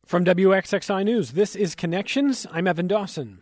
From WXXI News, this is Connections. I'm Evan Dawson.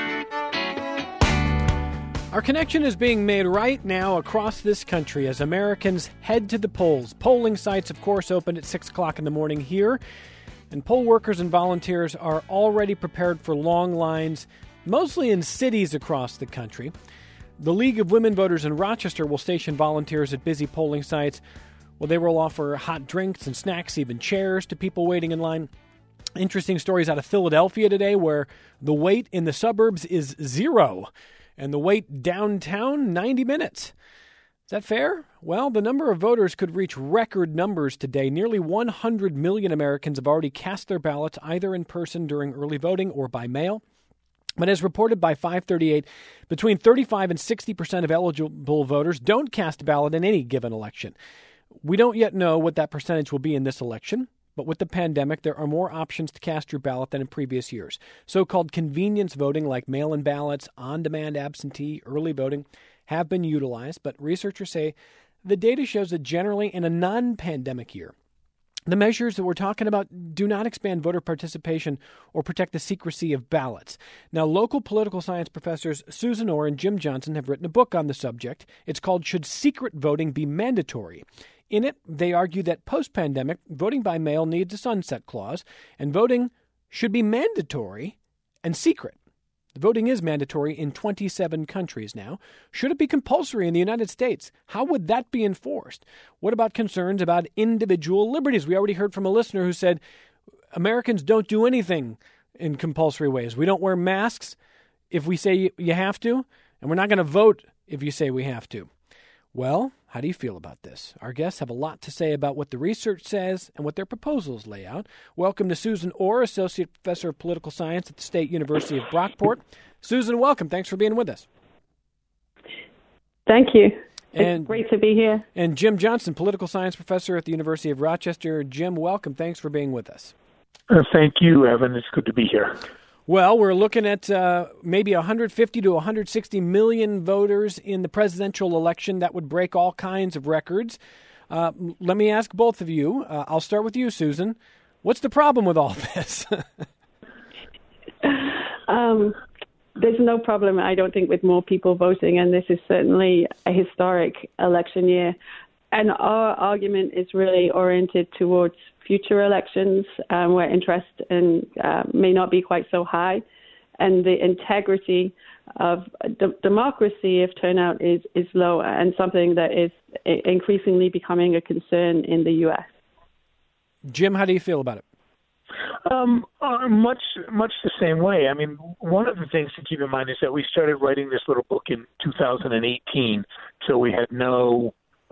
Our connection is being made right now across this country as Americans head to the polls. Polling sites, of course, opened at 6 o'clock in the morning here, and poll workers and volunteers are already prepared for long lines, mostly in cities across the country. The League of Women Voters in Rochester will station volunteers at busy polling sites. Well, they will offer hot drinks and snacks, even chairs, to people waiting in line. Interesting stories out of Philadelphia today where the wait in the suburbs is 0 and the wait downtown 90 minutes. Is that fair? Well, the number of voters could reach record numbers today. Nearly 100 million Americans have already cast their ballots either in person during early voting or by mail. But as reported by 538, between 35 and 60% of eligible voters don't cast a ballot in any given election. We don't yet know what that percentage will be in this election. But with the pandemic, there are more options to cast your ballot than in previous years. So-called convenience voting like mail-in ballots, on-demand absentee, early voting have been utilized, but researchers say the data shows that generally in a non-pandemic year, the measures that we're talking about do not expand voter participation or protect the secrecy of ballots. Now, local political science professors Susan Orr and Jim Johnson have written a book on the subject. It's called Should Secret Voting Be Mandatory? In it, they argue that post-pandemic, voting by mail needs a sunset clause, and voting should be mandatory and secret. The voting is mandatory in 27 countries now. Should it be compulsory in the United States? How would that be enforced? What about concerns about individual liberties? We already heard from a listener who said Americans don't do anything in compulsory ways. We don't wear masks if we say you have to, and we're not going to vote if you say we have to. Well, how do you feel about this? Our guests have a lot to say about what the research says and what their proposals lay out. Welcome to Susan Orr, Associate Professor of Political Science at the State University of Brockport. Susan, welcome. Thanks for being with us. Thank you. It's great to be here. And Jim Johnson, Political Science Professor at the University of Rochester. Jim, welcome. Thanks for being with us. Thank you, Evan. It's good to be here. Well, we're looking at maybe 150 to 160 million voters in the presidential election. That would break all kinds of records. Let me ask both of you. I'll start with you, Susan. What's the problem with all this? There's no problem, I don't think, with more people voting, and this is certainly a historic election year. And our argument is really oriented towards future elections where interest may not be quite so high, and the integrity of democracy, if turnout is low, and something that is increasingly becoming a concern in the U.S. Jim, how do you feel about it? Much the same way. I mean, one of the things to keep in mind is that we started writing this little book in 2018, so we had no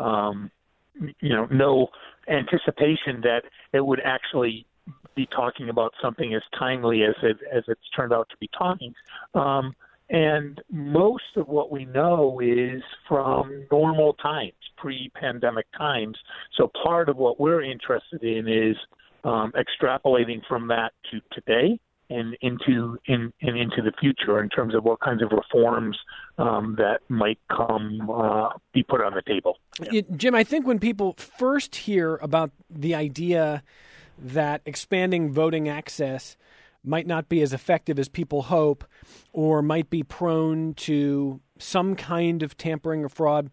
anticipation that it would actually be talking about something as timely as it's turned out to be talking. And most of what we know is from normal times, pre-pandemic times. So part of what we're interested in is extrapolating from that to today and into the future in terms of what kinds of reforms that might be put on the table. Yeah. Jim, I think when people first hear about the idea that expanding voting access might not be as effective as people hope, or might be prone to some kind of tampering or fraud,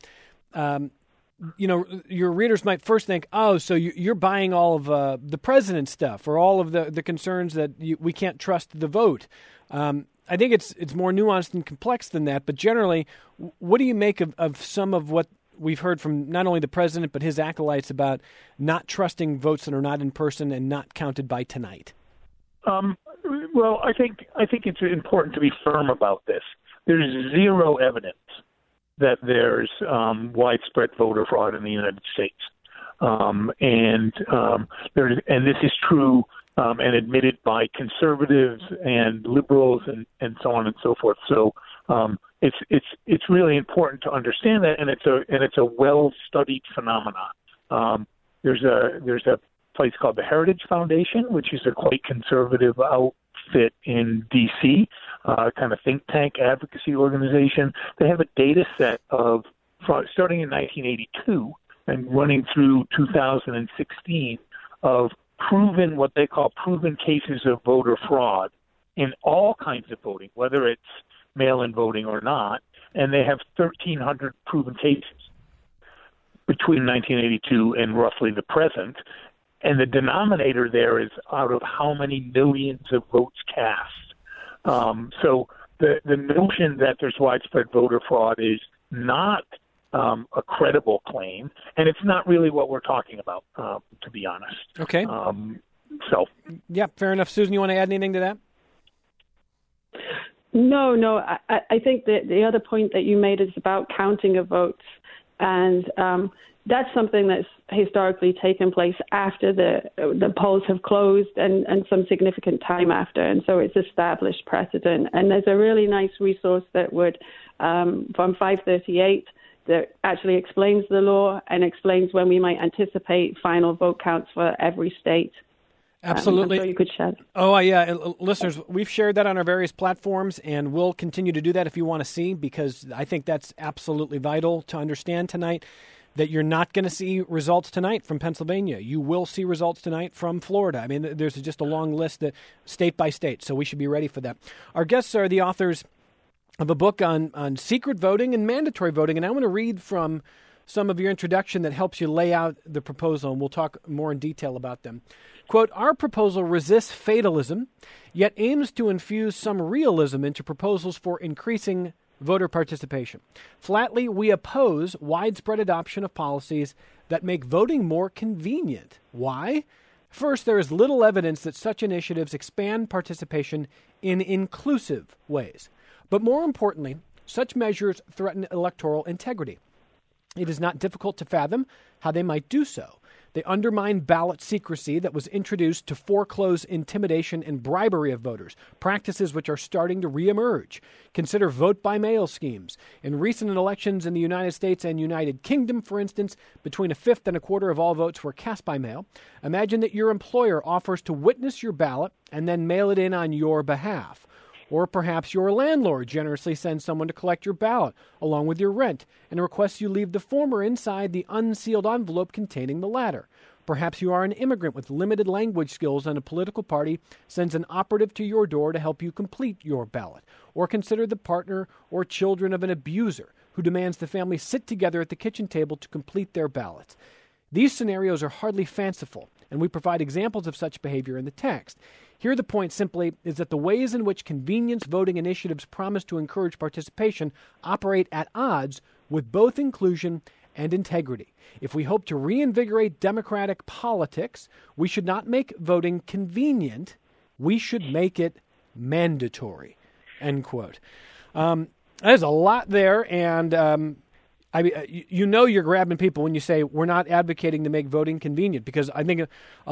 your readers might first think, oh, so you're buying all of the president's stuff or all of the concerns that we can't trust the vote. I think it's more nuanced and complex than that. But generally, what do you make of some of what we've heard from not only the president but his acolytes about not trusting votes that are not in person and not counted by tonight? Well, I think it's important to be firm about this. There's zero evidence that there's widespread voter fraud in the United States, and this is true and admitted by conservatives and liberals and so on and so forth. So it's really important to understand that, and it's a well-studied phenomenon. There's a place called the Heritage Foundation, which is a quite conservative outfit in D.C., kind of think tank advocacy organization. They have a data set of starting in 1982 and running through 2016 of proven, what they call proven cases of voter fraud in all kinds of voting, whether it's mail-in voting or not, and they have 1,300 proven cases between 1982 and roughly the present, and the denominator there is out of how many millions of votes cast. So the notion that there's widespread voter fraud is not a credible claim, and it's not really what we're talking about, to be honest. Okay. Yeah, fair enough. Susan, you want to add anything to that? No. I think that the other point that you made is about counting of votes, and that's something that's historically taken place after the polls have closed and some significant time after, and so it's established precedent. And there's a really nice resource that would from 538 that actually explains the law and explains when we might anticipate final vote counts for every state. Absolutely. I'm sure you could share. Oh, yeah. Listeners, we've shared that on our various platforms, and we'll continue to do that if you want to see, because I think that's absolutely vital to understand tonight, that you're not going to see results tonight from Pennsylvania. You will see results tonight from Florida. I mean, there's just a long list that state by state, so we should be ready for that. Our guests are the authors of a book on secret voting and mandatory voting, and I want to read from some of your introduction that helps you lay out the proposal, and we'll talk more in detail about them. Quote, our proposal resists fatalism, yet aims to infuse some realism into proposals for increasing voter participation. Flatly, we oppose widespread adoption of policies that make voting more convenient. Why? First, there is little evidence that such initiatives expand participation in inclusive ways. But more importantly, such measures threaten electoral integrity. It is not difficult to fathom how they might do so. They undermine ballot secrecy that was introduced to foreclose intimidation and bribery of voters, practices which are starting to reemerge. Consider vote-by-mail schemes. In recent elections in the United States and United Kingdom, for instance, between a fifth and a quarter of all votes were cast by mail. Imagine that your employer offers to witness your ballot and then mail it in on your behalf. Or perhaps your landlord generously sends someone to collect your ballot along with your rent and requests you leave the former inside the unsealed envelope containing the latter. Perhaps you are an immigrant with limited language skills and a political party sends an operative to your door to help you complete your ballot. Or consider the partner or children of an abuser who demands the family sit together at the kitchen table to complete their ballots. These scenarios are hardly fanciful, and we provide examples of such behavior in the text. Here the point simply is that the ways in which convenience voting initiatives promise to encourage participation operate at odds with both inclusion and integrity. If we hope to reinvigorate democratic politics, we should not make voting convenient. We should make it mandatory. End quote. There's a lot there, and you're grabbing people when you say we're not advocating to make voting convenient, because I think,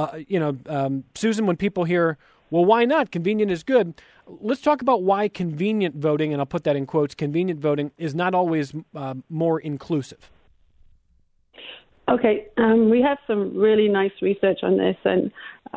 Susan, when people hear, well, why not? Convenient is good. Let's talk about why convenient voting, and I'll put that in quotes, convenient voting is not always more inclusive. Okay, we have some really nice research on this, and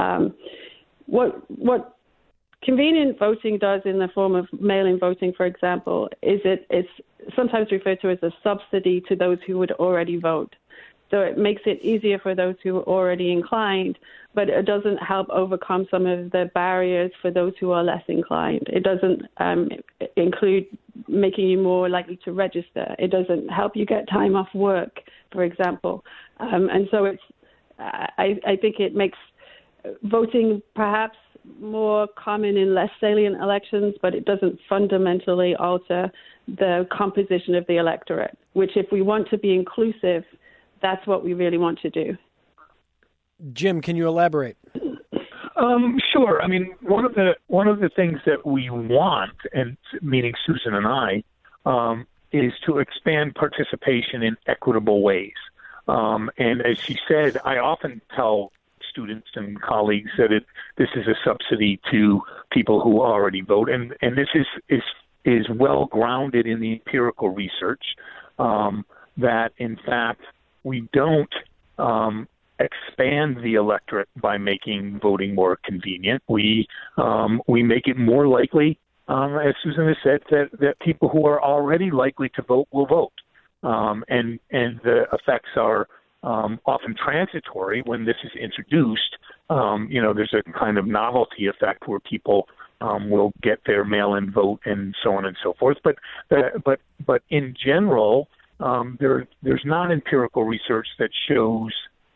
what convenient voting does in the form of mail-in voting, for example, is it's sometimes referred to as a subsidy to those who would already vote. So it makes it easier for those who are already inclined, but it doesn't help overcome some of the barriers for those who are less inclined. It doesn't include making you more likely to register. It doesn't help you get time off work, for example. And so I think it makes voting perhaps more common in less salient elections, but it doesn't fundamentally alter the composition of the electorate, which if we want to be inclusive, that's what we really want to do. Jim, can you elaborate? Sure. I mean, one of the things that we want, and meaning Susan and I, is to expand participation in equitable ways. And as she said, I often tell students and colleagues that this is a subsidy to people who already vote, and this is well grounded in the empirical research that in fact we don't expand the electorate by making voting more convenient. We make it more likely, as Susan has said, that people who are already likely to vote will vote, and the effects are often transitory when this is introduced. There's a kind of novelty effect where people will get their mail-in vote and so on and so forth. But in general, there's non-empirical research that shows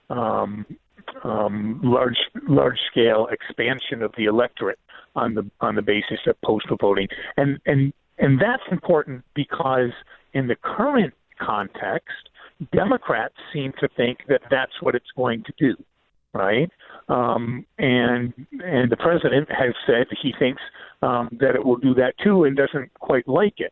large-scale expansion of the electorate on the basis of postal voting, and that's important because in the current context, Democrats seem to think that that's what it's going to do, right? And the president has said he thinks that it will do that too, and doesn't quite like it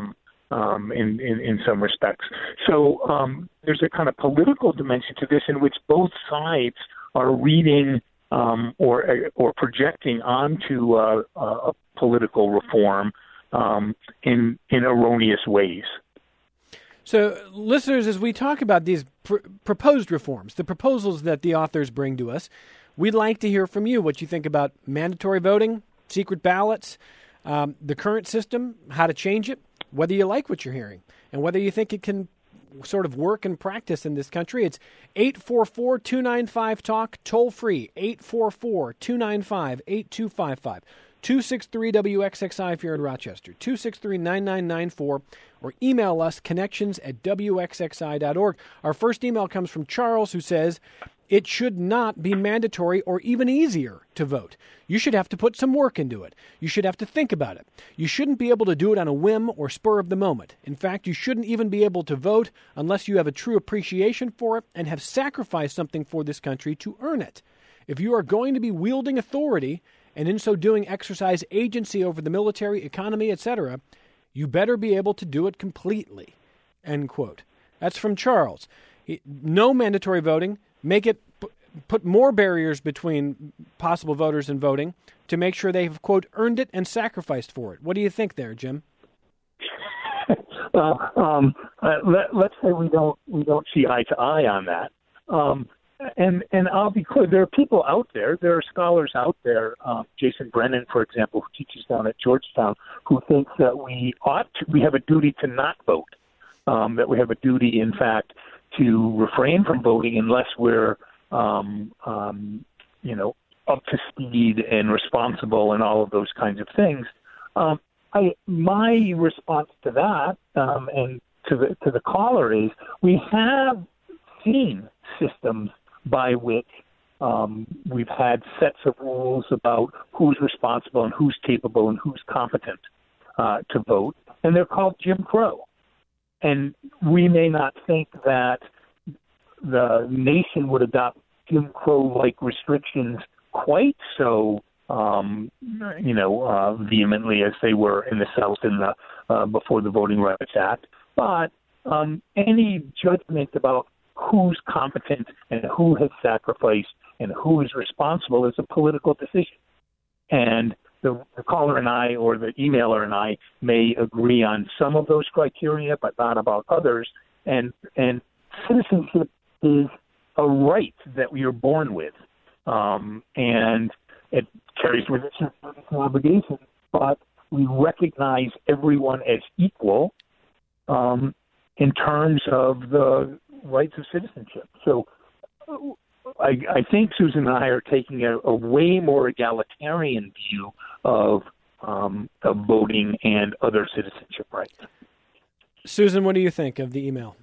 in some respects. So there's a kind of political dimension to this in which both sides are reading or projecting onto a political reform in erroneous ways. So, listeners, as we talk about these proposed reforms, the proposals that the authors bring to us, we'd like to hear from you what you think about mandatory voting, secret ballots, the current system, how to change it, whether you like what you're hearing, and whether you think it can sort of work and practice in this country. It's 844-295-TALK, toll free, 844-295-8255. 263-WXXI if you're in Rochester, 263-9994, or email us, connections@WXXI.org. Our first email comes from Charles, who says, it should not be mandatory or even easier to vote. You should have to put some work into it. You should have to think about it. You shouldn't be able to do it on a whim or spur of the moment. In fact, you shouldn't even be able to vote unless you have a true appreciation for it and have sacrificed something for this country to earn it. If you are going to be wielding authority, and in so doing exercise agency over the military, economy, etc., you better be able to do it completely, end quote. That's from Charles. No mandatory voting. Make it put more barriers between possible voters and voting to make sure they've, quote, earned it and sacrificed for it. What do you think there, Jim? Well, let's say we don't see eye to eye on that. And I'll be clear, there are people out there, there are scholars out there, Jason Brennan, for example, who teaches down at Georgetown, who thinks that we have a duty to not vote, that we have a duty, in fact, to refrain from voting unless we're, up to speed and responsible and all of those kinds of things. My response to that, and to the caller, is we have seen systems by which we've had sets of rules about who's responsible and who's capable and who's competent to vote, and they're called Jim Crow. And we may not think that the nation would adopt Jim Crow-like restrictions quite so, vehemently as they were in the South in the before the Voting Rights Act, but any judgment about who's competent and who has sacrificed and who is responsible is a political decision. And the caller and I, or the emailer and I, may agree on some of those criteria, but not about others. And citizenship is a right that we are born with. And it carries with it certain obligations, but we recognize everyone as equal in terms of the rights of citizenship. So I think Susan and I are taking a way more egalitarian view of voting and other citizenship rights. Susan, what do you think of the email?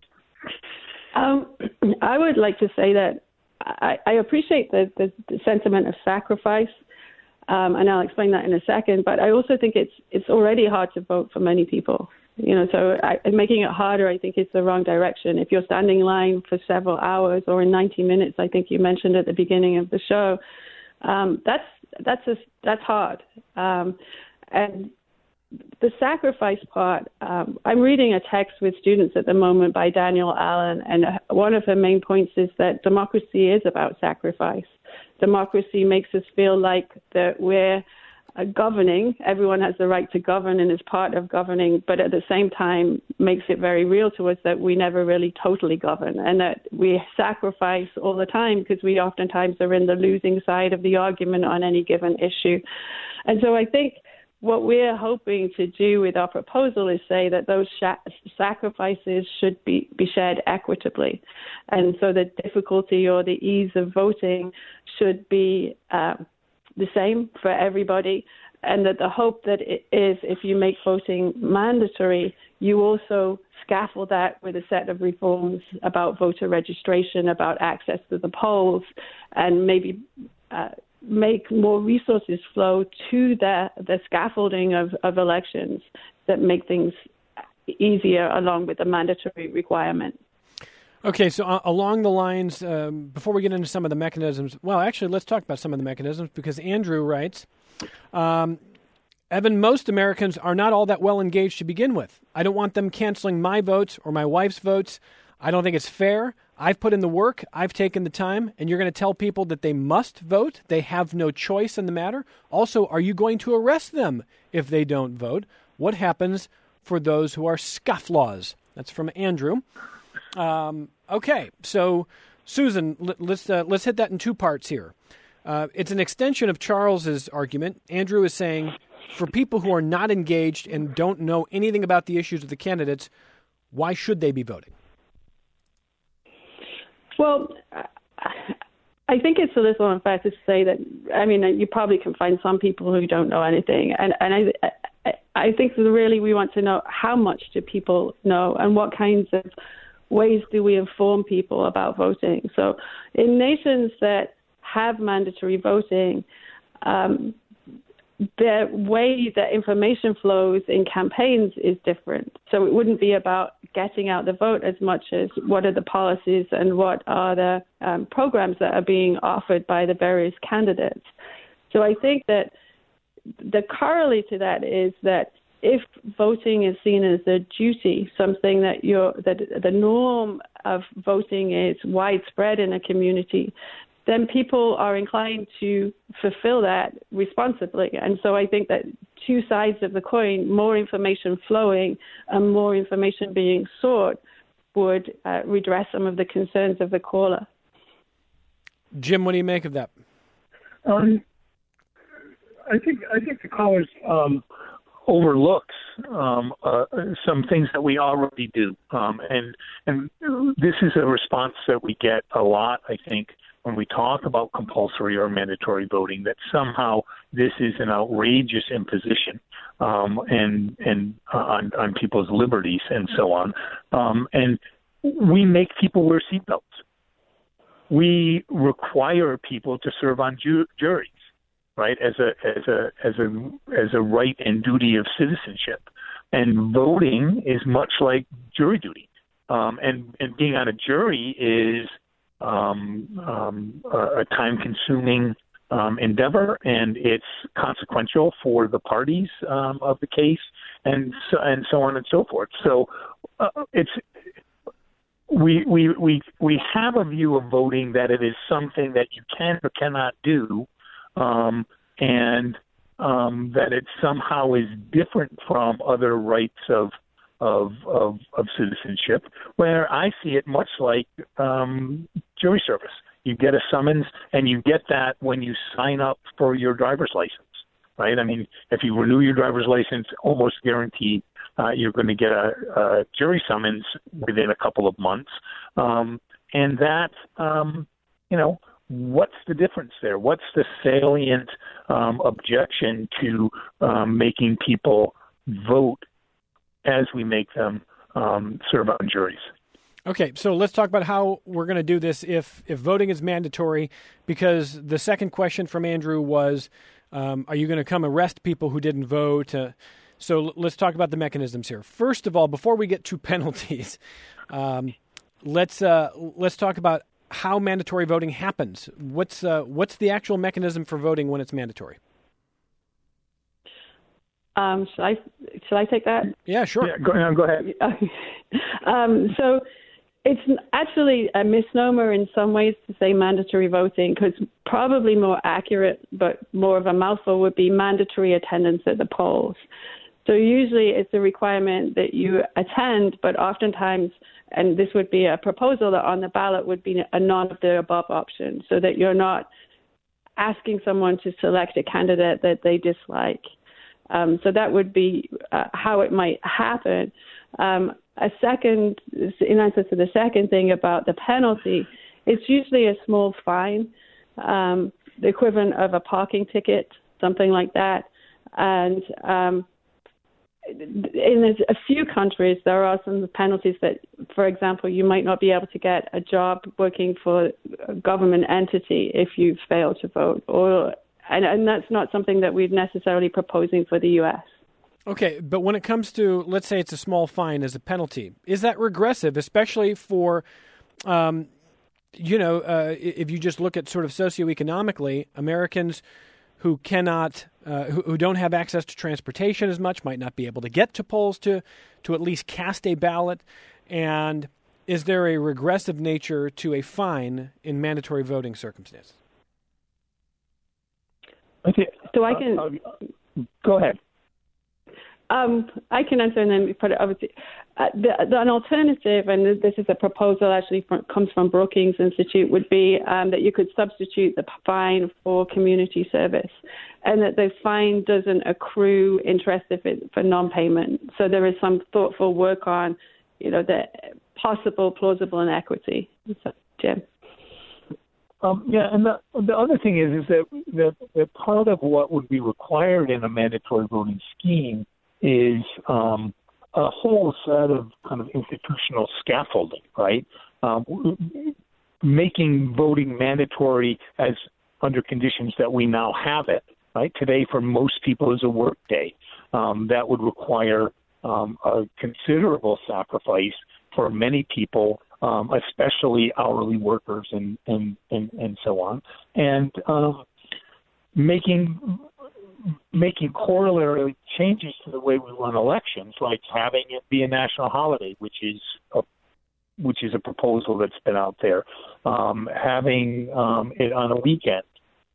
I would like to say that I appreciate the sentiment of sacrifice, and I'll explain that in a second, but I also think it's already hard to vote for many people. So making it harder, I think, is the wrong direction. If you're standing in line for several hours or in 90 minutes, I think you mentioned at the beginning of the show, that's hard. And the sacrifice part, I'm reading a text with students at the moment by Daniel Allen, and one of her main points is that democracy is about sacrifice. Democracy makes us feel like that we're governing. Everyone has the right to govern and is part of governing, but at the same time makes it very real to us that we never really totally govern, and that we sacrifice all the time because we oftentimes are in the losing side of the argument on any given issue. And so I think what we're hoping to do with our proposal is say that those sacrifices should be shared equitably. And so the difficulty or the ease of voting should be the same for everybody. And that the hope that it is, if you make voting mandatory, you also scaffold that with a set of reforms about voter registration, about access to the polls, and maybe make more resources flow to the scaffolding of elections that make things easier along with the mandatory requirement. Okay, so along the lines, before we get into some of the mechanisms, well, actually, let's talk about some of the mechanisms, because Andrew writes, Evan, most Americans are not all that well engaged to begin with. I don't want them canceling my votes or my wife's votes. I don't think it's fair. I've put in the work. I've taken the time. And you're going to tell people that they must vote? They have no choice in the matter? Also, are you going to arrest them if they don't vote? What happens for those who are scofflaws? That's from Andrew. Okay, so Susan, let's hit that in two parts here. It's an extension of Charles's argument. Andrew is saying, for people who are not engaged and don't know anything about the issues of the candidates, why should they be voting? Well, I think it's a little unfair to say that. I mean, you probably can find some people who don't know anything, and I think that really we want to know how much do people know and what kinds of ways do we inform people about voting. So in nations that have mandatory voting, the way that information flows in campaigns is different. So it wouldn't be about getting out the vote as much as what are the policies and what are the programs that are being offered by the various candidates. So I think that the corollary to that is that if voting is seen as a duty, something that the norm of voting is widespread in a community, then people are inclined to fulfill that responsibly. And so I think that two sides of the coin, more information flowing and more information being sought, would redress some of the concerns of the caller. Jim, what do you make of that? I think the caller's overlooks some things that we already do, and this is a response that we get a lot, I think, when we talk about compulsory or mandatory voting, that somehow this is an outrageous imposition and on people's liberties and so on. And we make people wear seatbelts. We require people to serve on juries, right, as a right and duty of citizenship. And voting is much like jury duty. And being on a jury is a time-consuming endeavor, and it's consequential for the parties of the case, and so on and so forth. So we have a view of voting that it is something that you can or cannot do, and that it somehow is different from other rights of citizenship, where I see it much like jury service. You get a summons, and you get that when you sign up for your driver's license, right? I mean, if you renew your driver's license, almost guaranteed you're going to get a jury summons within a couple of months. And that, what's the difference there? What's the salient objection to making people vote as we make them serve on juries? Okay, so let's talk about how we're going to do this if voting is mandatory, because the second question from Andrew was, are you going to come arrest people who didn't vote? So let's talk about the mechanisms here. First of all, before we get to penalties, let's talk about how mandatory voting happens. What's the actual mechanism for voting when it's mandatory? Should I take that? Yeah, sure. Yeah, go ahead. So it's actually a misnomer in some ways to say mandatory voting, because probably more accurate but more of a mouthful would be mandatory attendance at the polls. So usually it's a requirement that you attend, but oftentimes, and this would be a proposal that on the ballot would be a none of the above option, so that you're not asking someone to select a candidate that they dislike. So that would be how it might happen. In answer to the second thing about the penalty, it's usually a small fine, the equivalent of a parking ticket, something like that. And in a few countries, there are some penalties that, for example, you might not be able to get a job working for a government entity if you fail to vote, and that's not something that we're necessarily proposing for the U.S. Okay, but when it comes to, let's say it's a small fine as a penalty, is that regressive, especially for, if you just look at sort of socioeconomically, Americans who cannot, who don't have access to transportation as much, might not be able to get to polls to at least cast a ballot? And is there a regressive nature to a fine in mandatory voting circumstances? Okay. So I can go ahead. I can answer, and then put it obviously. An alternative, and this is a proposal actually comes from Brookings Institute, would be that you could substitute the fine for community service, and that the fine doesn't accrue interest for non-payment. So there is some thoughtful work on, the possible, plausible inequity. So, Jim. And the other thing is that part of what would be required in a mandatory voting scheme is a whole set of kind of institutional scaffolding, right? Making voting mandatory as under conditions that we now have it, right? Today, for most people, is a work day. That would require a considerable sacrifice for many people, especially hourly workers and so on, and making corollary changes to the way we run elections, like having it be a national holiday, which is a proposal that's been out there, having it on a weekend,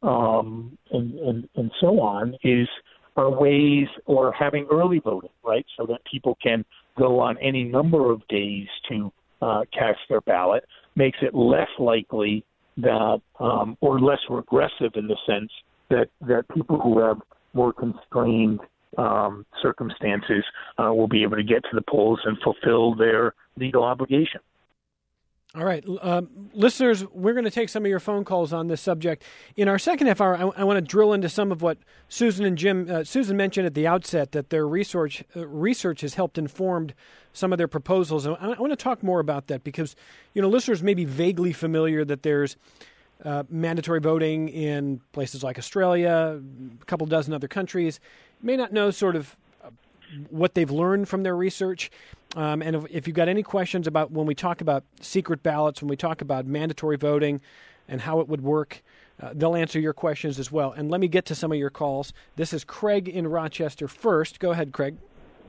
and so on, are ways, or having early voting, right, so that people can go on any number of days to cast their ballot, makes it less likely that, or less regressive in the sense that people who have more constrained circumstances will be able to get to the polls and fulfill their legal obligation. All right. Listeners, we're going to take some of your phone calls on this subject. In our second half hour, I want to drill into some of what Susan and Jim, Susan mentioned at the outset, that their research has helped informed some of their proposals. And I want to talk more about that because, listeners may be vaguely familiar that there's mandatory voting in places like Australia, a couple dozen other countries. May not know sort of what they've learned from their research. And if you've got any questions about when we talk about secret ballots, when we talk about mandatory voting and how it would work, they'll answer your questions as well. And let me get to some of your calls. This is Craig in Rochester first. Go ahead, Craig.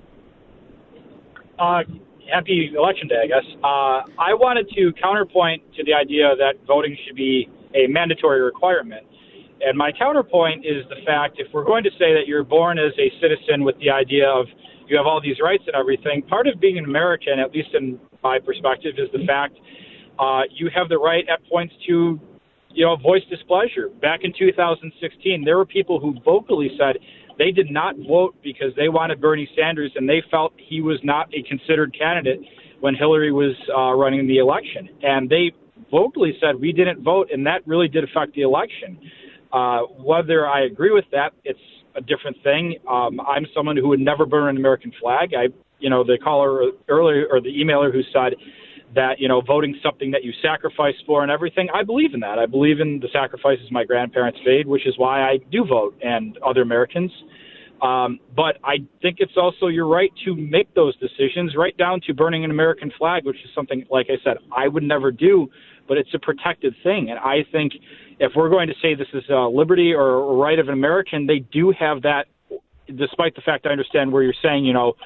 Happy Election Day, I guess. I wanted to counterpoint to the idea that voting should be a mandatory requirement. And my counterpoint is the fact, if we're going to say that you're born as a citizen with the idea of you have all these rights and everything, part of being an American, at least in my perspective, is the fact you have the right at points to, voice displeasure. Back in 2016, there were people who vocally said they did not vote because they wanted Bernie Sanders and they felt he was not a considered candidate when Hillary was running the election. And they vocally said we didn't vote, and that really did affect the election. Whether I agree with that, it's a different thing. I'm someone who would never burn an American flag. The caller earlier, or the emailer who said that, voting's something that you sacrifice for and everything. I believe in that. I believe in the sacrifices my grandparents made, which is why I do vote, and other Americans. But I think it's also your right to make those decisions, right down to burning an American flag, which is something, like I said, I would never do, but it's a protected thing. And I think if we're going to say this is a liberty or a right of an American, they do have that, despite the fact I understand where you're saying,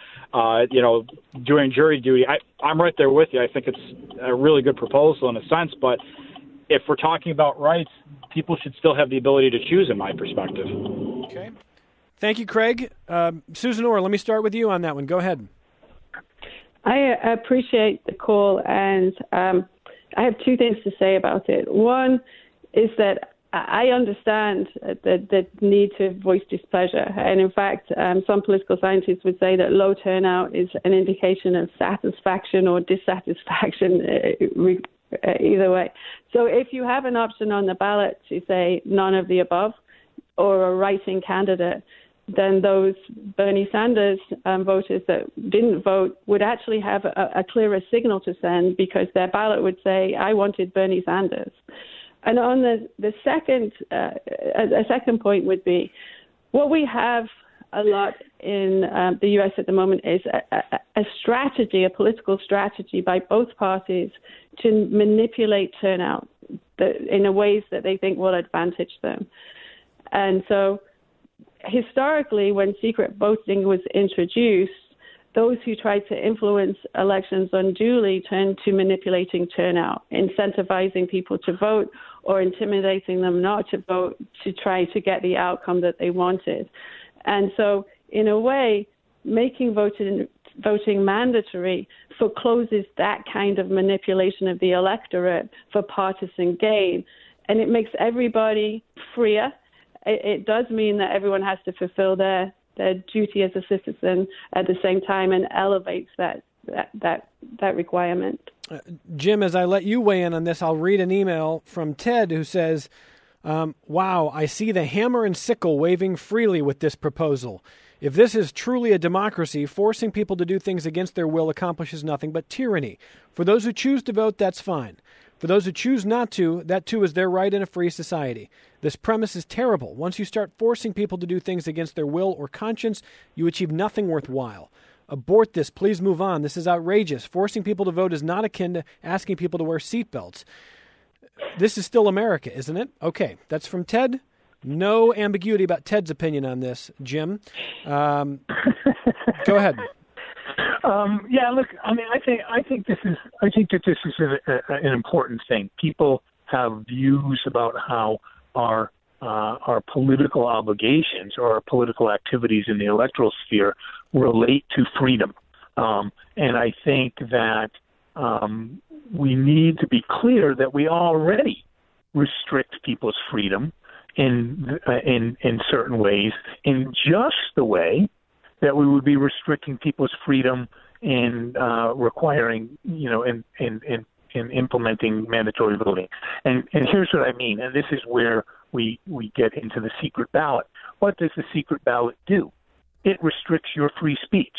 doing jury duty. I'm right there with you. I think it's a really good proposal in a sense, but if we're talking about rights, people should still have the ability to choose, in my perspective. Okay. Thank you, Craig. Susan Orr, let me start with you on that one. Go ahead. I appreciate the call, and I have two things to say about it. One is that I understand the need to voice displeasure. And in fact, some political scientists would say that low turnout is an indication of satisfaction or dissatisfaction, either way. So if you have an option on the ballot to say none of the above or a writing candidate, then those Bernie Sanders voters that didn't vote would actually have a clearer signal to send, because their ballot would say, I wanted Bernie Sanders. And on the second, a second point would be, what we have a lot in the U.S. at the moment is a strategy, a political strategy by both parties to manipulate turnout in ways that they think will advantage them. And so historically, when secret voting was introduced, those who tried to influence elections unduly turned to manipulating turnout, incentivizing people to vote or intimidating them not to vote to try to get the outcome that they wanted. And so, in a way, making voting mandatory forecloses that kind of manipulation of the electorate for partisan gain. And it makes everybody freer. It does mean that everyone has to fulfill their duty as a citizen at the same time, and elevates that requirement. Jim, as I let you weigh in on this, I'll read an email from Ted who says, wow, I see the hammer and sickle waving freely with this proposal. If this is truly a democracy, forcing people to do things against their will accomplishes nothing but tyranny. For those who choose to vote, that's fine. For those who choose not to, that too is their right in a free society. This premise is terrible. Once you start forcing people to do things against their will or conscience, you achieve nothing worthwhile. Abort this. Please move on. This is outrageous. Forcing people to vote is not akin to asking people to wear seatbelts. This is still America, isn't it? Okay, that's from Ted. No ambiguity about Ted's opinion on this, Jim. Go ahead. Yeah, look, I mean, I think that this is an important thing. People have views about how our political obligations or our political activities in the electoral sphere relate to freedom, and I think that we need to be clear that we already restrict people's freedom in certain ways, in just the way that we would be restricting people's freedom in requiring, in implementing mandatory voting. And here's what I mean, and this is where we get into the secret ballot. What does the secret ballot do? It restricts your free speech.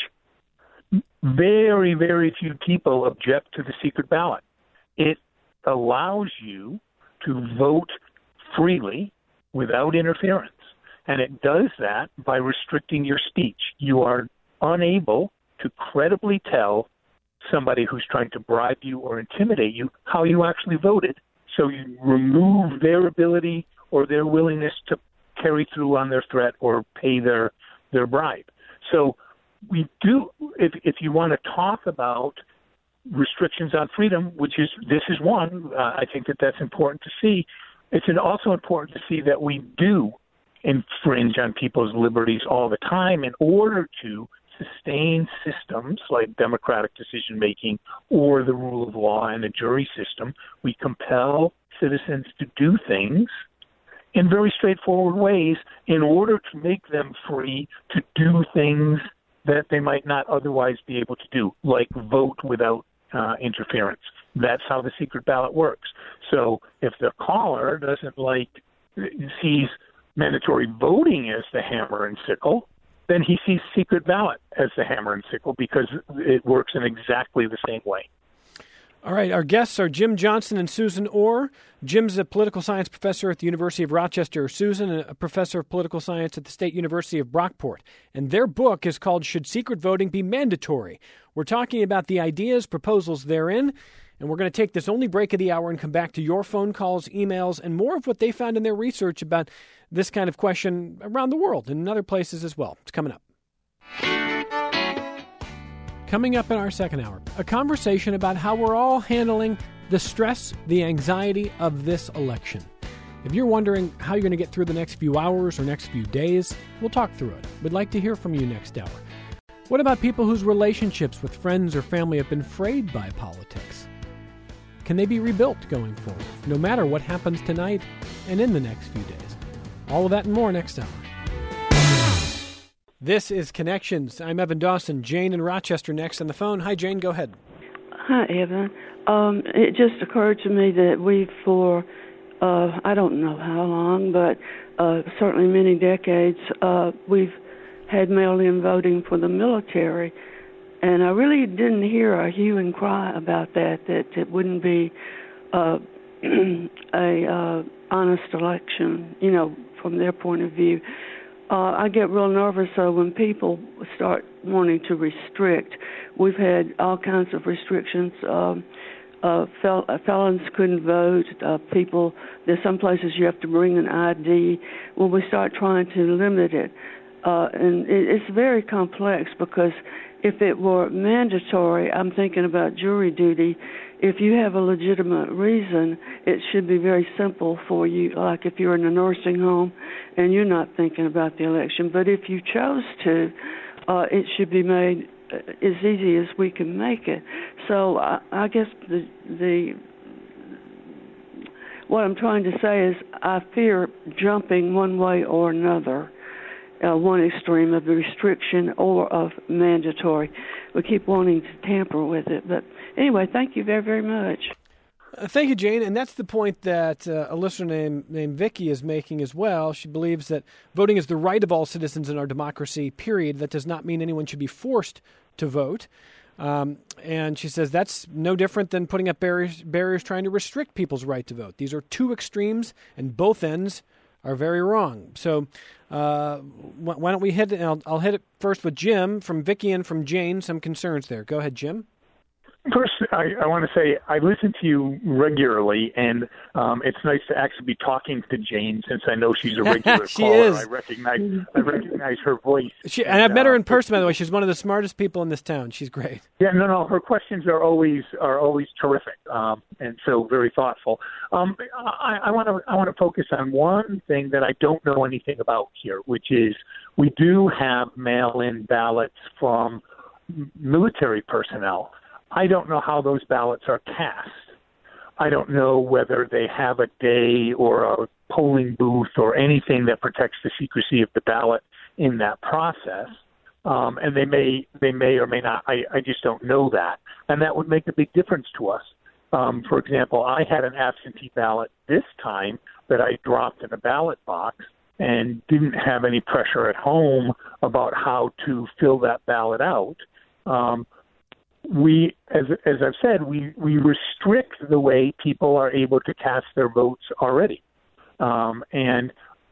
Very, very few people object to the secret ballot. It allows you to vote freely without interference. And it does that by restricting your speech. You are unable to credibly tell somebody who's trying to bribe you or intimidate you how you actually voted. So you remove their ability or their willingness to carry through on their threat or pay their bribe. So we do, if you want to talk about restrictions on freedom, this is one, I think that's important to see. It's also important to see that we do infringe on people's liberties all the time in order to sustain systems like democratic decision-making or the rule of law and the jury system. We compel citizens to do things in very straightforward ways in order to make them free to do things that they might not otherwise be able to do, like vote without interference. That's how the secret ballot works. So if the caller sees mandatory voting as the hammer and sickle, then he sees secret ballot as the hammer and sickle because it works in exactly the same way. All right, our guests are Jim Johnson and Susan Orr. Jim's a political science professor at the University of Rochester. Susan, a professor of political science at the State University of Brockport. And their book is called Should Secret Voting Be Mandatory? We're talking about the ideas, proposals therein, and we're going to take this only break of the hour and come back to your phone calls, emails, and more of what they found in their research about this kind of question around the world and in other places as well. It's coming up. Coming up in our second hour, a conversation about how we're all handling the stress, the anxiety of this election. If you're wondering how you're going to get through the next few hours or next few days, we'll talk through it. We'd like to hear from you next hour. What about people whose relationships with friends or family have been frayed by politics? Can they be rebuilt going forward, no matter what happens tonight and in the next few days. All of that and more next hour. This is Connections. I'm Evan Dawson. Jane in Rochester next on the phone. Hi, Jane. Go ahead. Hi, Evan. It just occurred to me that for I don't know how long, but certainly many decades, we've had mail-in voting for the military. And I really didn't hear a hue and cry about that it wouldn't be a honest election, from their point of view. I get real nervous, though, when people start wanting to restrict. We've had all kinds of restrictions. Felons couldn't vote. There's some places you have to bring an ID. When we start trying to limit it, and it's very complex because if it were mandatory, I'm thinking about jury duty. If you have a legitimate reason, it should be very simple for you, like if you're in a nursing home and you're not thinking about the election. But if you chose to, it should be made as easy as we can make it. So I guess what I'm trying to say is I fear jumping one way or another, one extreme of the restriction or of mandatory. We keep wanting to tamper with it. But anyway, thank you very, very much. Thank you, Jane. And that's the point that a listener named Vicky is making as well. She believes that voting is the right of all citizens in our democracy, period. That does not mean anyone should be forced to vote. And she says that's no different than putting up barriers trying to restrict people's right to vote. These are two extremes, and both ends are very wrong. So why don't we hit it? I'll hit it first with Jim from Vicky and from Jane. Some concerns there. Go ahead, Jim. First, I want to say I listen to you regularly, and it's nice to actually be talking to Jane since I know she's a regular she caller. is. I recognize her voice. And I've met her in person, by the way. She's one of the smartest people in this town. She's great. Yeah, no. Her questions are always terrific, and so very thoughtful. I want to focus on one thing that I don't know anything about here, which is we do have mail-in ballots from military personnel. I don't know how those ballots are cast. I don't know whether they have a day or a polling booth or anything that protects the secrecy of the ballot in that process. And they may or may not. I just don't know that. And that would make a big difference to us. For example, I had an absentee ballot this time that I dropped in a ballot box and didn't have any pressure at home about how to fill that ballot out. We, as I've said, we restrict the way people are able to cast their votes already, and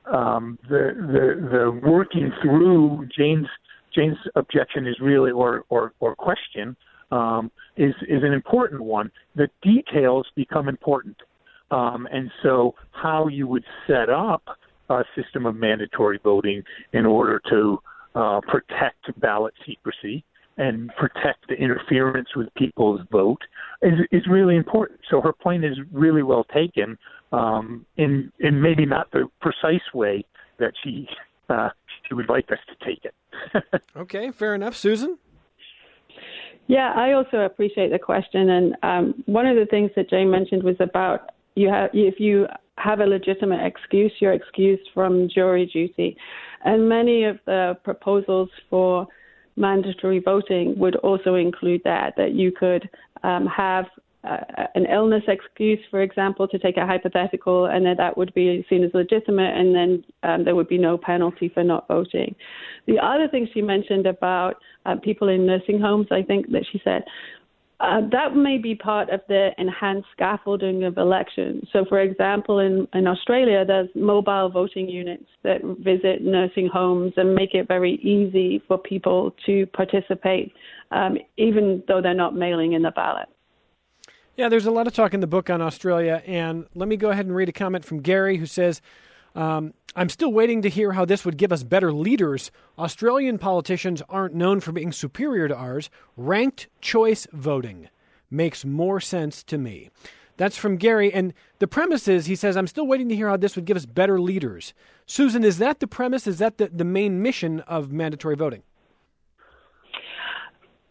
the working through Jane's objection is really or question is an important one. The details become important, and so how you would set up a system of mandatory voting in order to protect ballot secrecy and protect the interference with people's vote is really important. So her point is really well taken, in maybe not the precise way that she would like us to take it. Okay, fair enough. Susan? Yeah, I also appreciate the question. And one of the things that Jane mentioned was about if you have a legitimate excuse, you're excused from jury duty. And many of the proposals for mandatory voting would also include that you could have an illness excuse, for example, to take a hypothetical, and that would be seen as legitimate, and then there would be no penalty for not voting. The other thing she mentioned about people in nursing homes, I think that she said, that may be part of the enhanced scaffolding of elections. So, for example, in Australia, there's mobile voting units that visit nursing homes and make it very easy for people to participate, even though they're not mailing in the ballot. Yeah, there's a lot of talk in the book on Australia, and let me go ahead and read a comment from Gary who says, I'm still waiting to hear how this would give us better leaders. Australian politicians aren't known for being superior to ours. Ranked choice voting makes more sense to me. That's from Gary. And the premise is, he says, I'm still waiting to hear how this would give us better leaders. Susan, is that the premise? Is that the main mission of mandatory voting?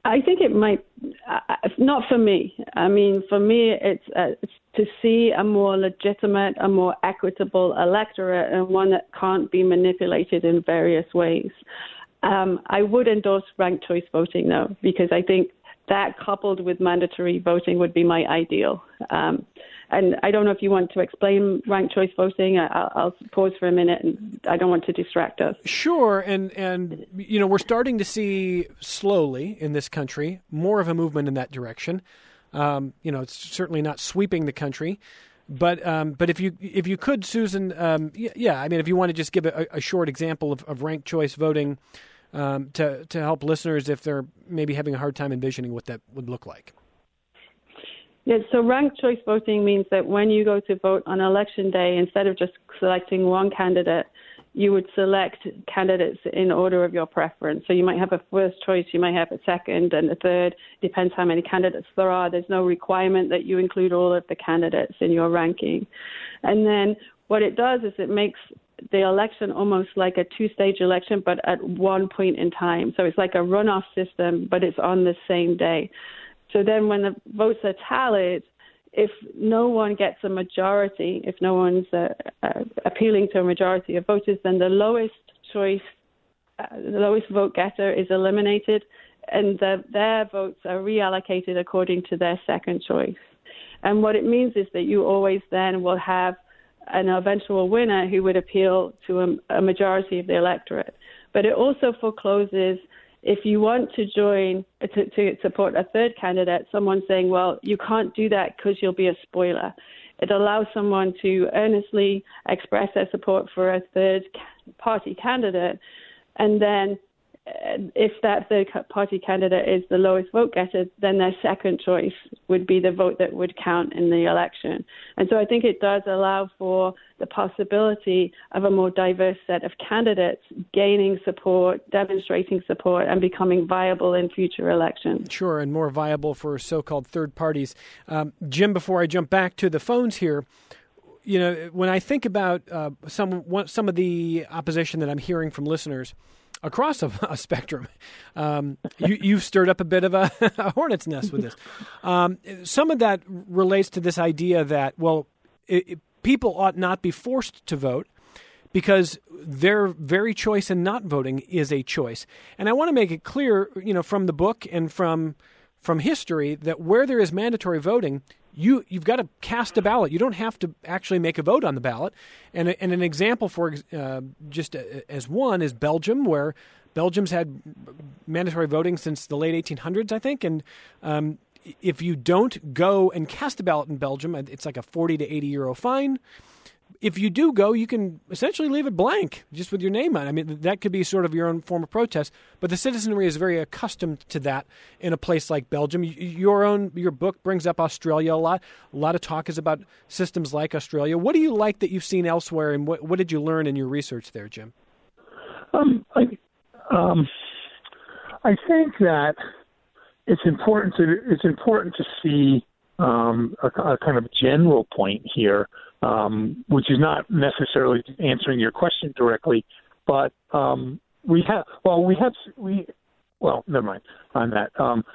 I think it might, not for me. I mean, for me, it's to see a more legitimate, a more equitable electorate, and one that can't be manipulated in various ways. I would endorse ranked choice voting, though, because I think that coupled with mandatory voting would be my ideal. And I don't know if you want to explain ranked choice voting. I'll pause for a minute, and I don't want to distract us. Sure, and we're starting to see slowly in this country more of a movement in that direction. It's certainly not sweeping the country, but if you could, Susan, I mean, if you want to just give a short example of ranked choice voting to help listeners if they're maybe having a hard time envisioning what that would look like. Yes, so ranked choice voting means that when you go to vote on election day, instead of just selecting one candidate, you would select candidates in order of your preference. So you might have a first choice, you might have a second and a third, depends how many candidates there are. There's no requirement that you include all of the candidates in your ranking. And then what it does is it makes the election almost like a two-stage election, but at one point in time. So it's like a runoff system, but it's on the same day. So then when the votes are tallied, if no one gets a majority, if no one's appealing to a majority of voters, then the lowest choice, the lowest vote getter is eliminated, and their votes are reallocated according to their second choice. And what it means is that you always then will have an eventual winner who would appeal to a majority of the electorate. But it also forecloses if you want to join, to support a third candidate, someone saying, well, you can't do that because you'll be a spoiler. It allows someone to earnestly express their support for a third party candidate, and then if that third party candidate is the lowest vote getter, then their second choice would be the vote that would count in the election. And so I think it does allow for the possibility of a more diverse set of candidates gaining support, demonstrating support, and becoming viable in future elections. Sure, and more viable for so-called third parties. Jim, before I jump back to the phones here, when I think about some of the opposition that I'm hearing from listeners across a spectrum, you've stirred up a bit of a hornet's nest with this. Some of that relates to this idea that, people ought not be forced to vote because their very choice in not voting is a choice. And I want to make it clear, from the book and from history, that where there is mandatory voting, you've got to cast a ballot. You don't have to actually make a vote on the ballot. And an example just as one is Belgium, where Belgium's had mandatory voting since the late 1800s, I think. And if you don't go and cast a ballot in Belgium, it's like a 40 to 80 euro fine. If you do go, you can essentially leave it blank, just with your name on it. I mean, that could be sort of your own form of protest, but the citizenry is very accustomed to that in a place like Belgium. Your book brings up Australia a lot. A lot of talk is about systems like Australia. What do you like that you've seen elsewhere, and what did you learn in your research there, Jim? I think that it's important to see a kind of general point here, which is not necessarily answering your question directly, but never mind on that.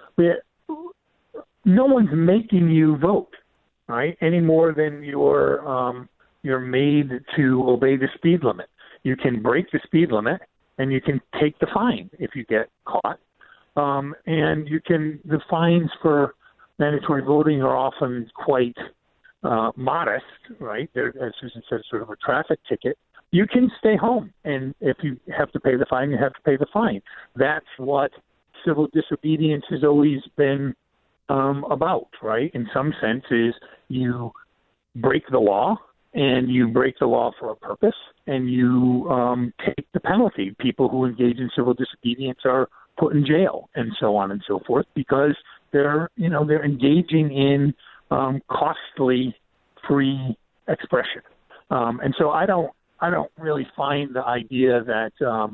No one's making you vote, right? Any more than you're made to obey the speed limit. You can break the speed limit, and you can take the fine if you get caught. And the fines for mandatory voting are often quite modest, right? They're, as Susan said, sort of a traffic ticket. You can stay home, and if you have to pay the fine, you have to pay the fine. That's what civil disobedience has always been about, right? In some sense, is you break the law, and you break the law for a purpose, and you take the penalty. People who engage in civil disobedience are put in jail, and so on and so forth, because they're engaging in costly free expression. And so I don't really find the idea that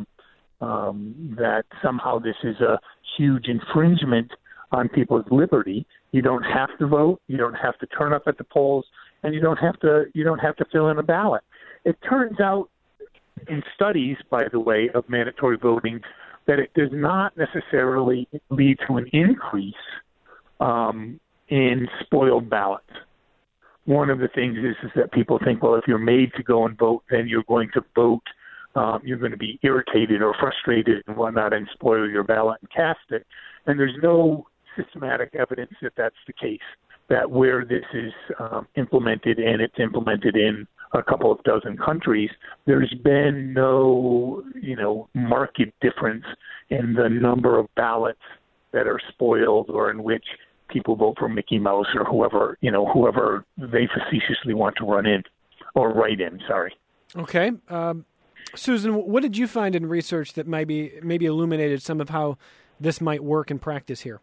that somehow this is a huge infringement on people's liberty. You don't have to vote, you don't have to turn up at the polls, and you don't have to fill in a ballot. It turns out in studies, by the way, of mandatory voting that it does not necessarily lead to an increase in spoiled ballots. One of the things is that people think, well, if you're made to go and vote, then you're going to vote. You're going to be irritated or frustrated and whatnot and spoil your ballot and cast it. And there's no systematic evidence that that's the case, that where this is implemented, and it's implemented in a couple of dozen countries, there's been no, marked difference in the number of ballots that are spoiled or in which people vote for Mickey Mouse or whoever they facetiously want to run in or write in. Sorry. Okay. Susan, what did you find in research that maybe illuminated some of how this might work in practice here?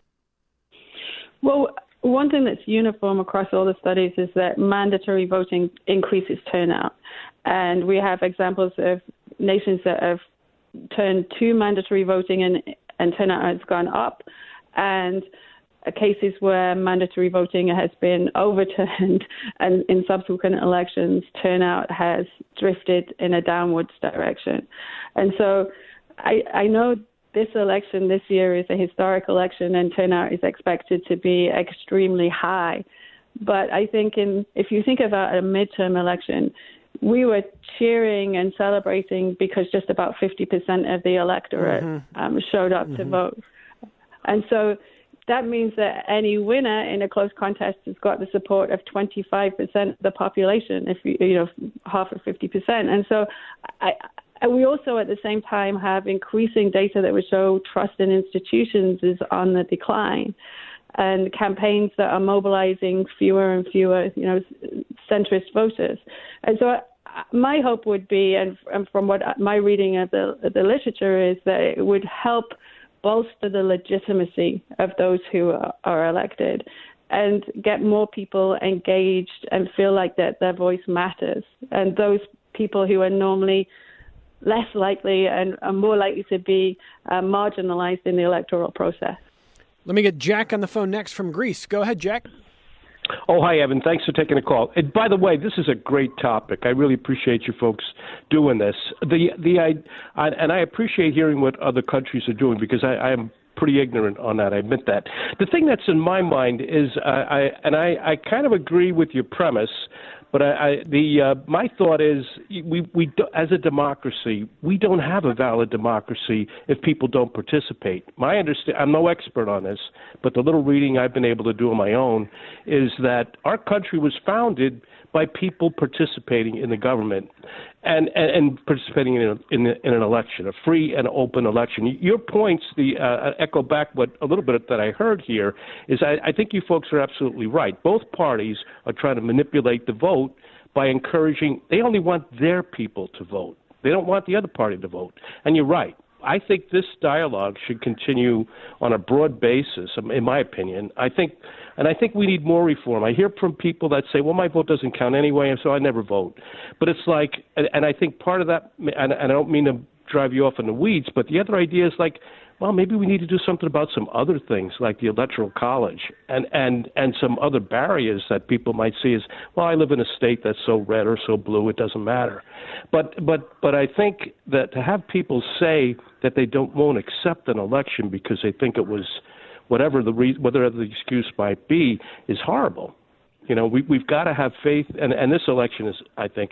Well, one thing that's uniform across all the studies is that mandatory voting increases turnout. And we have examples of nations that have turned to mandatory voting and turnout has gone up, and cases where mandatory voting has been overturned, and in subsequent elections, turnout has drifted in a downwards direction. And so I know this election this year is a historic election, and turnout is expected to be extremely high. But I think if you think about a midterm election, we were cheering and celebrating because just about 50% of the electorate showed up to vote. And so that means that any winner in a close contest has got the support of 25% of the population, if half of 50%. And so we also at the same time have increasing data that would show trust in institutions is on the decline, and campaigns that are mobilizing fewer and fewer, centrist voters. And so my hope would be, and from what my reading of the literature is, that it would help bolster the legitimacy of those who are elected and get more people engaged and feel like that their voice matters. And those people who are normally less likely and are more likely to be marginalized in the electoral process. Let me get Jack on the phone next from Greece. Go ahead, Jack. Oh, hi, Evan. Thanks for taking the call. And by the way, this is a great topic. I really appreciate you folks doing this. And I appreciate hearing what other countries are doing, because I am pretty ignorant on that. I admit that. The thing that's in my mind is, I kind of agree with your premise, but my thought is, we as a democracy, we don't have a valid democracy if people don't participate. I'm no expert on this, but the little reading I've been able to do on my own is that our country was founded by people participating in the government and participating in an election, a free and open election. Your points, echo back a little bit that I heard here, is I think you folks are absolutely right. Both parties are trying to manipulate the vote by encouraging, they only want their people to vote. They don't want the other party to vote. And you're right. I think this dialogue should continue on a broad basis, in my opinion. I think we need more reform. I hear from people that say, well, my vote doesn't count anyway, and so I never vote. But it's like, and I think part of that, and I don't mean to drive you off in the weeds, but the other idea is like, well, maybe we need to do something about some other things like the Electoral College and some other barriers that people might see as, well, I live in a state that's so red or so blue, it doesn't matter. But I think that to have people say that they won't accept an election because they think it was whatever the excuse might be is horrible. We've got to have faith, and this election is, I think,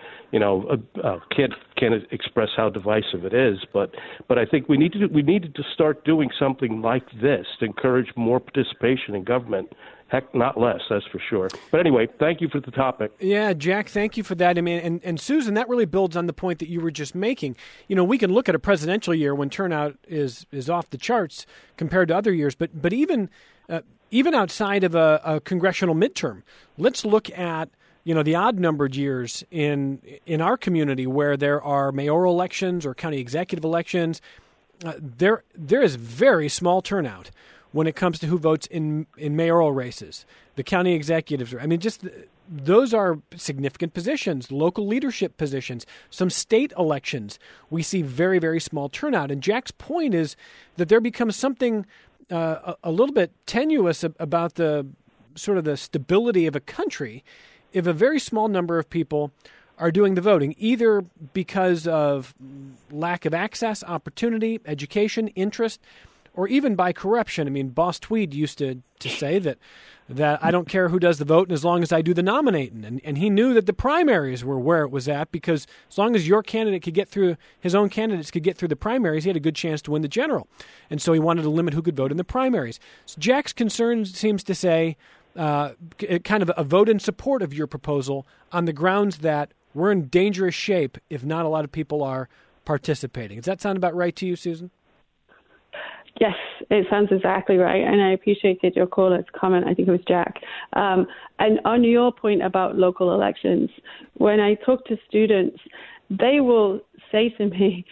can't express how divisive it is, but I think we needed to start doing something like this to encourage more participation in government. Heck, not less, that's for sure. But anyway, thank you for the topic. Yeah, Jack, thank you for that. I mean, and Susan, that really builds on the point that you were just making. We can look at a presidential year when turnout is off the charts compared to other years, but even outside of a congressional midterm, let's look at the odd-numbered years in our community where there are mayoral elections or county executive elections. There is very small turnout when it comes to who votes in mayoral races. The county executives those are significant positions, local leadership positions. Some state elections, we see very, very small turnout. And Jack's point is that there becomes something a little bit tenuous about the sort of the stability of a country if a very small number of people are doing the voting, either because of lack of access, opportunity, education, interest, or even by corruption. I mean, Boss Tweed used to say that I don't care who does the voting as long as I do the nominating. And he knew that the primaries were where it was at, because as long as your candidate could get through, his own candidates could get through the primaries, he had a good chance to win the general. And so he wanted to limit who could vote in the primaries. So Jack's concern seems to say kind of a vote in support of your proposal on the grounds that we're in dangerous shape if not a lot of people are participating. Does that sound about right to you, Susan? Yes, it sounds exactly right, and I appreciated your caller's comment. I think it was Jack. And on your point about local elections, when I talk to students, they will say to me,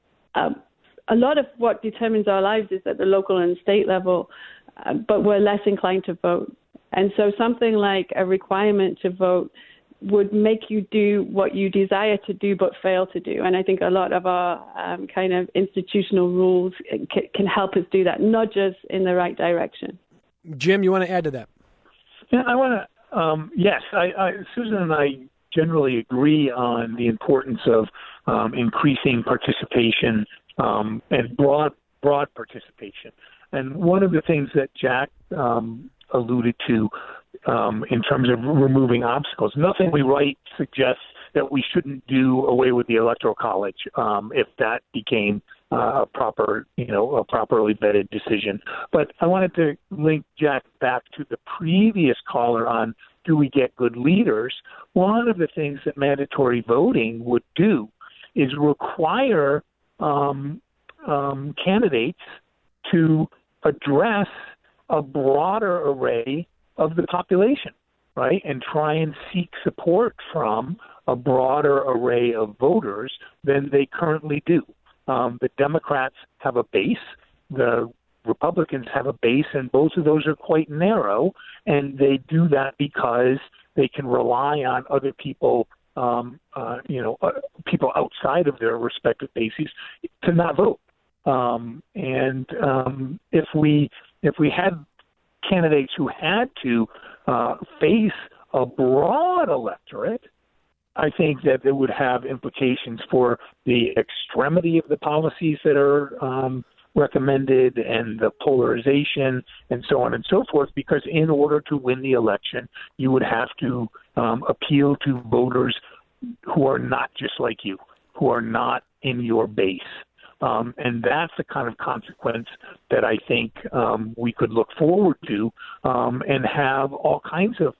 a lot of what determines our lives is at the local and state level, but we're less inclined to vote. And so something like a requirement to vote would make you do what you desire to do but fail to do. And I think a lot of our kind of institutional rules can help us do that, not just in the right direction. Jim, you want to add to that? Yeah, I want to. Yes, Susan and I generally agree on the importance of increasing participation and broad participation. And one of the things that Jack alluded to in terms of removing obstacles, nothing we write suggests that we shouldn't do away with the Electoral College if that became a properly vetted decision. But I wanted to link Jack back to the previous caller on, do we get good leaders? One of the things that mandatory voting would do is require candidates to address a broader array of the population, right, and try and seek support from a broader array of voters than they currently do. The Democrats have a base, the Republicans have a base, and both of those are quite narrow, and they do that because they can rely on other people, people outside of their respective bases to not vote. If we had candidates who had to face a broad electorate, I think that it would have implications for the extremity of the policies that are recommended and the polarization and so on and so forth, because in order to win the election, you would have to appeal to voters who are not just like you, who are not in your base. And that's the kind of consequence that I think we could look forward to and have all kinds of,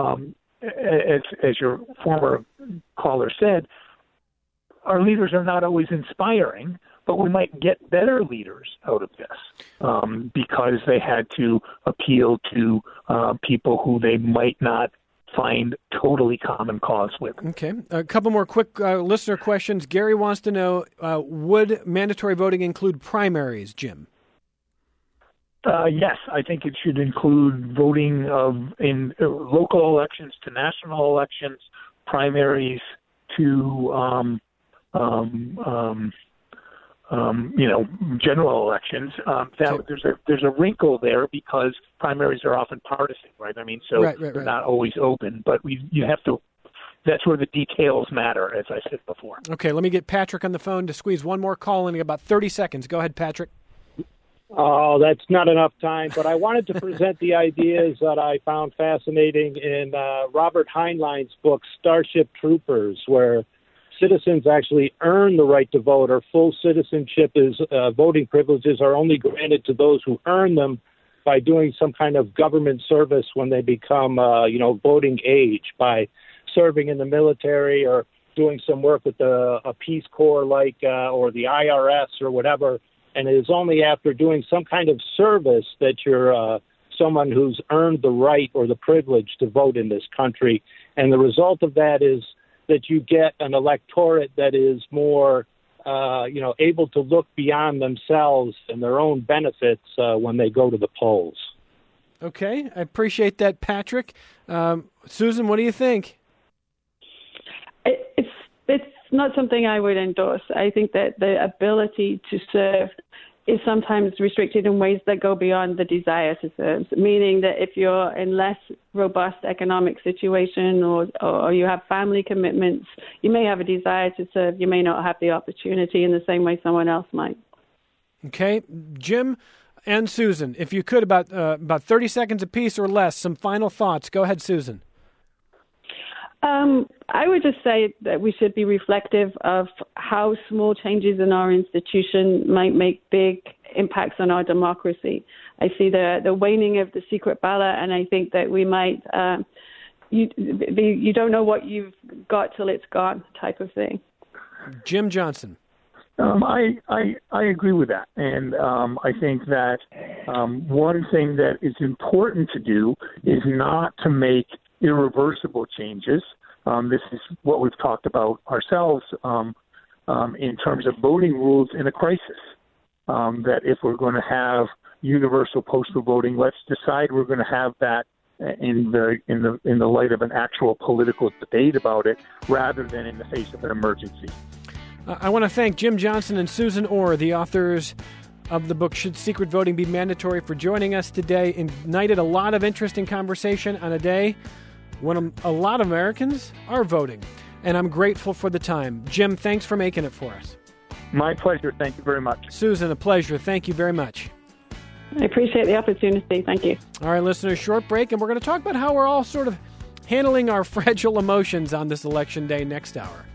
as your former caller said, our leaders are not always inspiring, but we might get better leaders out of this because they had to appeal to people who they might not find totally common cause with. Okay. A couple more quick listener questions. Gary wants to know, would mandatory voting include primaries, Jim? Yes, I think it should include voting in local elections to national elections, primaries to general elections. There's a wrinkle there because primaries are often partisan, right? I mean, so they're not always open, but you have to. That's where the details matter, as I said before. Okay, let me get Patrick on the phone to squeeze one more call in about 30 seconds. Go ahead, Patrick. Oh, that's not enough time, but I wanted to present the ideas that I found fascinating in Robert Heinlein's book, Starship Troopers, where citizens actually earn the right to vote, or full citizenship is voting privileges are only granted to those who earn them by doing some kind of government service when they become, voting age, by serving in the military or doing some work with a Peace Corps or the IRS or whatever. And it is only after doing some kind of service that you're someone who's earned the right or the privilege to vote in this country. And the result of that is that you get an electorate that is more, able to look beyond themselves and their own benefits when they go to the polls. Okay, I appreciate that, Patrick. Susan, what do you think? It's not something I would endorse. I think that the ability to serve is sometimes restricted in ways that go beyond the desire to serve, meaning that if you're in less robust economic situation or you have family commitments, you may have a desire to serve. You may not have the opportunity in the same way someone else might. Okay. Jim and Susan, if you could, about 30 seconds apiece or less, some final thoughts. Go ahead, Susan. I would just say that we should be reflective of how small changes in our institution might make big impacts on our democracy. I see the waning of the secret ballot, and I think that we might, you don't know what you've got till it's gone type of thing. Jim Johnson. I agree with that. And I think that one thing that is important to do is not to make irreversible changes. This is what we've talked about ourselves in terms of voting rules in a crisis. That if we're going to have universal postal voting, let's decide we're going to have that in the light of an actual political debate about it, rather than in the face of an emergency. I want to thank Jim Johnson and Susan Orr, the authors of the book Should Secret Voting Be Mandatory, for joining us today. Ignited a lot of interesting conversation on a day when a lot of Americans are voting, and I'm grateful for the time. Jim, thanks for making it for us. My pleasure. Thank you very much. Susan, a pleasure. Thank you very much. I appreciate the opportunity. Thank you. All right, listeners, short break, and we're going to talk about how we're all sort of handling our fragile emotions on this election day next hour.